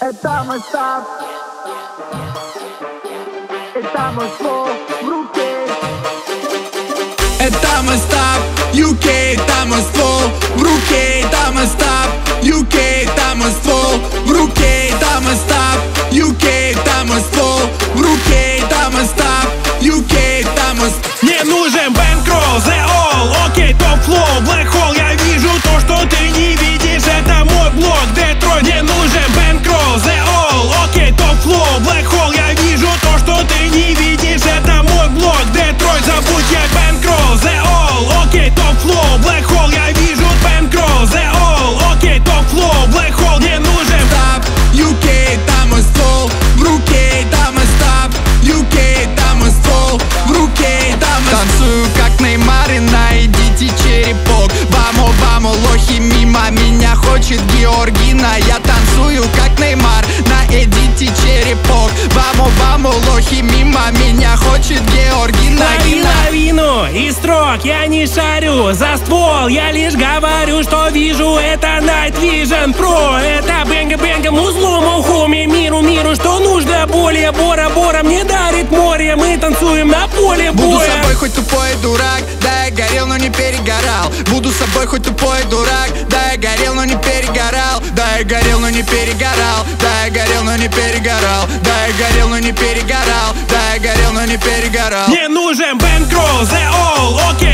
Это мой став, это мой флоу в руке. Это мой став, UK, это мой ствол в руке. Это мой став, UK, это мой ствол в руке. Это мой став, UK, это мой ствол в руке. Это мой став, UK, это мой ствол. Мне нужен Bankroll, The All, окей, Top Flow, Black Hole. Я вижу то, что ты не видишь, это мой блок, Детройт. Мне нужен Bankroll, The All, окей, Top Flow, Black Hole. Я вижу то, что ты не видишь, это мой блок, Детройт. Забудь я Bankroll, The All, окей, Top Flow, Black Hole. Я вижу Bankroll, The All, окей, Top Flow, Black Hole. Мне нужен Став, UK, это мой ствол в руке. Это мой став, UK, это мой ствол в руке. Это мой ствол. Танцую как Неймар и найдите черепок. Вамо, вамо, лохи мимо меня хочет Георгина. Я танцую как Неймар, найдите черепок. Вамо, вамо, лохи мимо меня хочет Георгина. Половину из строк я не шарю за ствол, я лишь говорю, что вижу. Это Night Vision Pro, это бенга-бенга, музлом, хоми, миру, что нужно более. Бора мне дарит море, мы танцуем на поле боя. Буду собой хоть тупой и дурак, да я горел, но не перегорал. Буду собой хоть тупой и дурак, да я горел, но не перегорал. Да я горел, но не перегорал. Да я горел, но не перегорал. Да я горел, но не перегорал. Да я горел, но не перегорал. Мне нужен Bankroll, The All, окей.